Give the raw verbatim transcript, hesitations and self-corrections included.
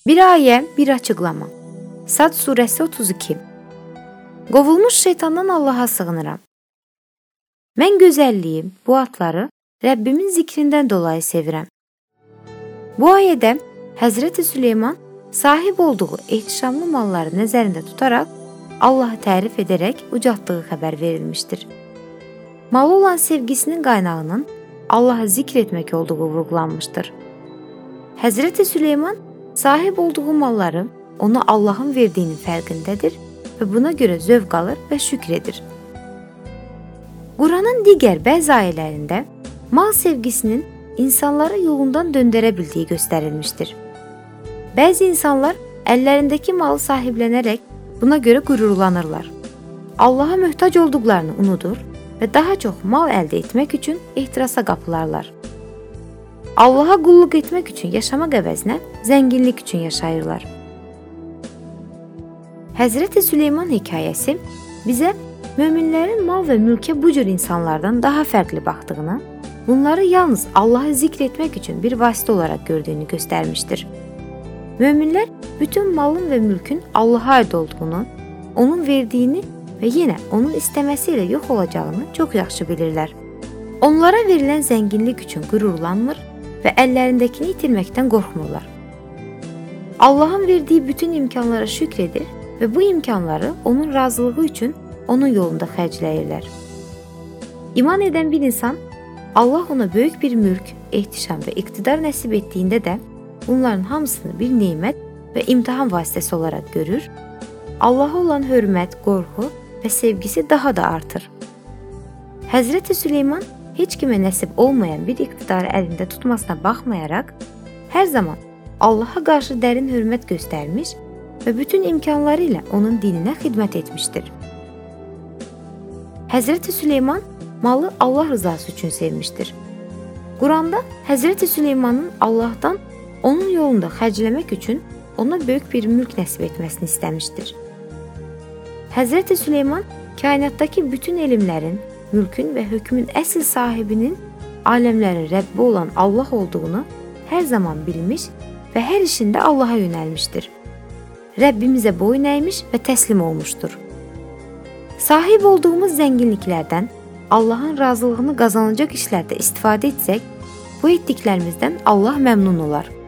Bir ayə, bir açıqlama. Sad surəsi otuz iki. Qovulmuş şeytandan Allaha sığınıram. Mən gözəlliyi, bu atları Rəbbimin zikrindən dolayı sevirəm. Bu ayədə Həzrəti Süleyman sahib olduğu ehtişamlı malları nəzərində tutaraq Allahı tərif edərək ucaltdığı xəbər verilmişdir. Malı olan sevgisinin qaynağının Allahı zikr etmək olduğu vurğulanmışdır. Həzrəti Süleyman sahib olduğu malları ona Allahın verdiyinin fərqindədir və buna görə zövq alır və şükr edir. Quranın digər bəzi ayələrində mal sevgisinin insanları yolundan döndərə bildiyi göstərilmişdir. Bəzi insanlar əllərindəki malı sahiblənərək buna görə qürurlanırlar. Allaha möhtac olduqlarını unudur və daha çox mal əldə etmək üçün ehtirasa qapılarlar. Allaha qulluq etmək üçün yaşamaq əvəzinə zənginlik üçün yaşayırlar. Həzrəti Süleyman hekayəsi bizə möminlərin mal və mülkə bu cür insanlardan daha fərqli baxdığını, bunları yalnız Allahı zikr etmək üçün bir vasitə olaraq gördüyünü göstərmişdir. Möminlər bütün malın və mülkün Allaha aid olduğunu, onun verdiyini və yenə onun istəməsi ilə yox olacağını çox yaxşı bilirlər. Onlara verilən zənginlik üçün qürurlanmır və əllərindəkini itirməkdən qorxmurlar. Allahın verdiyi bütün imkanlara şükr edir və bu imkanları onun razılığı üçün onun yolunda xərcləyirlər. İman edən bir insan, Allah ona böyük bir mülk, ehtişam və iqtidar nəsib etdiyində də bunların hamısını bir nemət və imtahan vasitəsi olaraq görür, Allaha olan hörmət, qorxu və sevgisi daha da artır. Həzrəti Süleyman heç kimə nəsib olmayan bir iqtidarı əlində tutmasına baxmayaraq, hər zaman Allaha qarşı dərin hörmət göstərmiş və bütün imkanları ilə onun dininə xidmət etmişdir. Həzrəti Süleyman malı Allah rızası üçün sevmişdir. Quranda Həzrəti Süleymanın Allahdan onun yolunda xərcləmək üçün ona böyük bir mülk nəsib etməsini istəmişdir. Həzrəti Süleyman kainatdakı bütün elmlərin, mülkün və hökmün əsl sahibinin aləmlərin Rəbbi olan Allah olduğunu hər zaman bilmiş və hər işində Allaha yönəlmişdir. Rəbbimizə boyun əymiş və təslim olmuşdur. Sahib olduğumuz zənginliklərdən Allahın razılığını qazanacaq işlərdə istifadə etsək, bu etdiklərimizdən Allah məmnun olar.